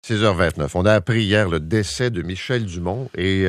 6h29. On a appris hier le décès de Michel Dumont et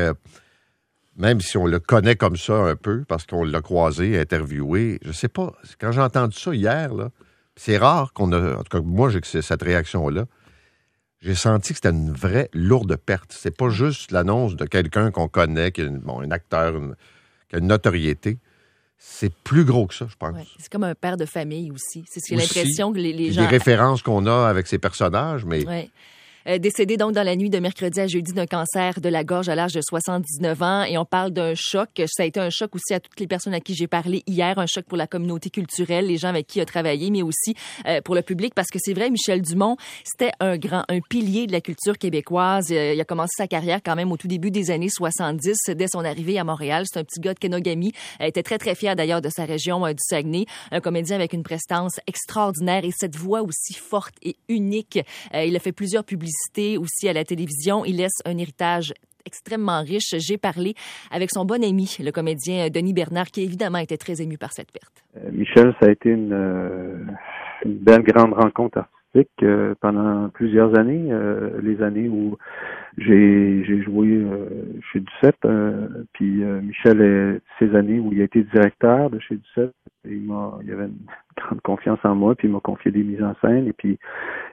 même si on le connaît comme ça un peu, parce qu'on l'a croisé, interviewé, je sais pas, quand j'ai entendu ça hier, là, c'est rare qu'on a, en tout cas moi j'ai cette réaction-là, j'ai senti que c'était une vraie lourde perte. C'est pas juste l'annonce de quelqu'un qu'on connaît, qui est un acteur, qui a une notoriété. C'est plus gros que ça, je pense. Ouais, c'est comme un père de famille aussi. C'est l'impression que les gens... Des références qu'on a avec ces personnages, mais... Ouais. Décédé donc dans la nuit de mercredi à jeudi d'un cancer de la gorge à l'âge de 79 ans. Et on parle d'un choc. Ça a été un choc aussi à toutes les personnes à qui j'ai parlé hier, un choc pour la communauté culturelle, les gens avec qui il a travaillé, mais aussi pour le public. Parce que c'est vrai, Michel Dumont, c'était un pilier de la culture québécoise. Il a commencé sa carrière quand même au tout début des années 70, dès son arrivée à Montréal. C'est un petit gars de Kenogami. Il était très, très fier d'ailleurs de sa région du Saguenay. Un comédien avec une prestance extraordinaire et cette voix aussi forte et unique. Il a fait plusieurs publicités aussi à la télévision. Il laisse un héritage extrêmement riche. J'ai parlé avec son bon ami, le comédien Denis Bernard, qui évidemment était très ému par cette perte. Michel, ça a été une belle grande rencontre artistique pendant plusieurs années. Les années où j'ai joué chez Duceppe, puis Michel, ces années où il a été directeur de chez Duceppe, il avait une grande confiance en moi, puis il m'a confié des mises en scène, et puis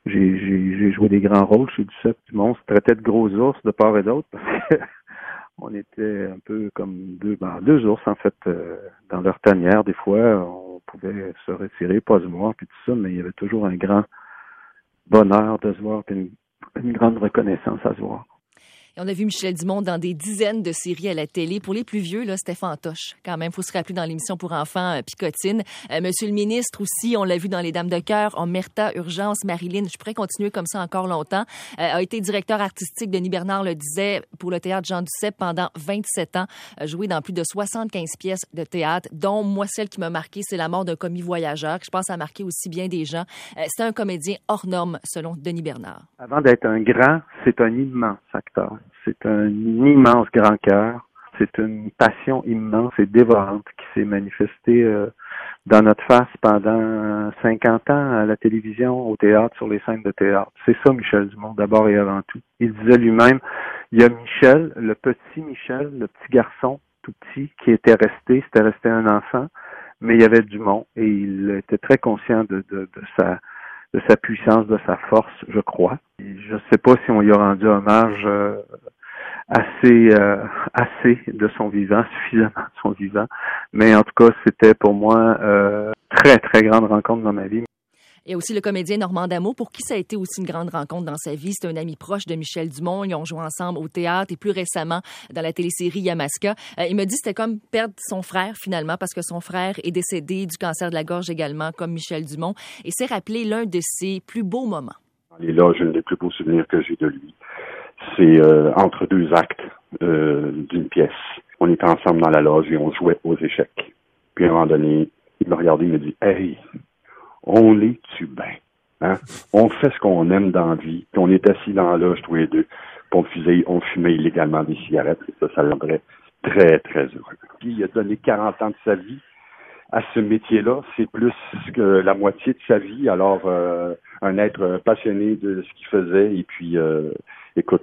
j'ai joué des grands rôles chez Duceppe. On se traitait de gros ours de part et d'autre, parce que on était un peu comme deux ours, en fait, dans leur tanière. Des fois, on pouvait se retirer, pas se voir, puis tout ça, mais il y avait toujours un grand bonheur de se voir, puis une grande reconnaissance à se voir. Et on a vu Michel Dumont dans des dizaines de séries à la télé. Pour les plus vieux, là, c'était fantoche. Quand même, il faut se rappeler dans l'émission pour enfants Picotine. Monsieur le ministre aussi, on l'a vu dans Les Dames de cœur, Omerta, Urgence, Marilyn. Je pourrais continuer comme ça encore longtemps. A été directeur artistique, Denis Bernard le disait, pour le théâtre Jean Duceppe pendant 27 ans. Joué dans plus de 75 pièces de théâtre, dont moi, celle qui m'a marqué, c'est La mort d'un commis voyageur, que je pense a marqué aussi bien des gens. C'était un comédien hors norme, selon Denis Bernard. Avant d'être un grand, c'est un immense acteur. C'est un immense grand cœur. C'est une passion immense et dévorante qui s'est manifestée dans notre face pendant 50 ans à la télévision, au théâtre, sur les scènes de théâtre. C'est ça, Michel Dumont, d'abord et avant tout. Il disait lui-même, il y a Michel, le petit garçon tout petit qui c'était resté un enfant, mais il y avait Dumont et il était très conscient de sa puissance, de sa force, je crois. Et je ne sais pas si on lui a rendu hommage assez de son vivant, suffisamment de son vivant, mais en tout cas, c'était pour moi très, très grande rencontre dans ma vie. Il y a aussi le comédien Normand D'Amo, pour qui ça a été aussi une grande rencontre dans sa vie. C'est un ami proche de Michel Dumont. Ils ont joué ensemble au théâtre et plus récemment dans la télésérie Yamaska. Il me dit que c'était comme perdre son frère finalement, parce que son frère est décédé du cancer de la gorge également, comme Michel Dumont. Et c'est rappelé l'un de ses plus beaux moments. Dans les loges, un des plus beaux souvenirs que j'ai de lui, c'est entre deux actes d'une pièce. On était ensemble dans la loge et on jouait aux échecs. Puis à un moment donné, il me regardait et il me dit « Hey, on les-tu bien? Hein? On fait ce qu'on aime dans la vie. Puis on est assis dans la loge tous les deux. Puis on fumait illégalement des cigarettes. Et ça le rendrait très, très heureux. Puis il a donné 40 ans de sa vie à ce métier-là. C'est plus que la moitié de sa vie. Alors, un être passionné de ce qu'il faisait. Et puis, écoute,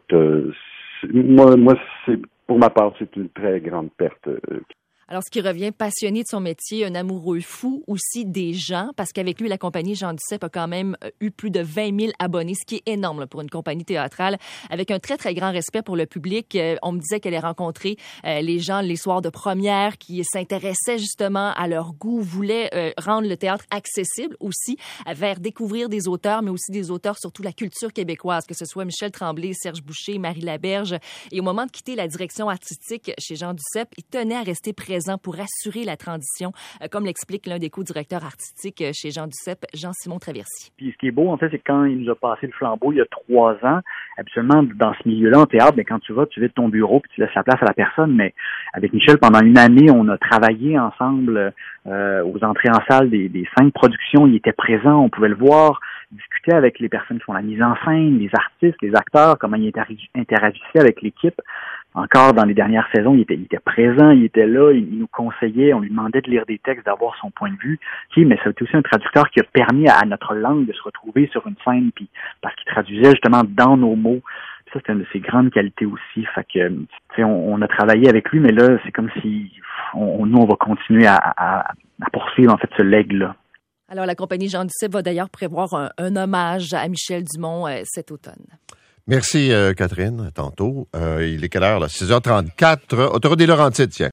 moi, pour ma part, c'est une très grande perte. Alors, ce qui revient, passionné de son métier, un amoureux fou aussi des gens, parce qu'avec lui, la compagnie Jean Duceppe a quand même eu plus de 20 000 abonnés, ce qui est énorme là, pour une compagnie théâtrale, avec un très, très grand respect pour le public. On me disait qu'elle allait rencontrer les gens les soirs de première qui s'intéressaient justement à leur goût, voulaient rendre le théâtre accessible aussi, vers découvrir des auteurs, mais aussi des auteurs, surtout la culture québécoise, que ce soit Michel Tremblay, Serge Boucher, Marie Laberge. Et au moment de quitter la direction artistique chez Jean Duceppe, il tenait à rester présent pour assurer la transition, comme l'explique l'un des co-directeurs artistiques chez Jean Duceppe, Jean-Simon Traversier. Puis ce qui est beau, en fait, c'est que quand il nous a passé le flambeau il y a 3 ans, habituellement, dans ce milieu-là, en théâtre, bien, quand tu vas, tu vides ton bureau puis tu laisses la place à la personne, mais avec Michel, pendant une année, on a travaillé ensemble aux entrées en salle des 5 productions. Il était présent, on pouvait le voir, discuter avec les personnes qui font la mise en scène, les artistes, les acteurs, comment ils interagissaient avec l'équipe. encore dans les dernières saisons, il était présent, il était là, il nous conseillait, on lui demandait de lire des textes, d'avoir son point de vue. Mais c'est aussi un traducteur qui a permis à notre langue de se retrouver sur une scène, puis parce qu'il traduisait justement dans nos mots. Puis ça, c'est une de ses grandes qualités aussi. Fait que, on a travaillé avec lui, mais là, c'est comme si nous, on va continuer à poursuivre en fait ce legs-là. Alors, la compagnie Jean Duceppe va d'ailleurs prévoir un hommage à Michel Dumont cet automne. Merci, Catherine, tantôt. Il est quelle heure, là? 6h34. Autoroute des Laurentides, tiens.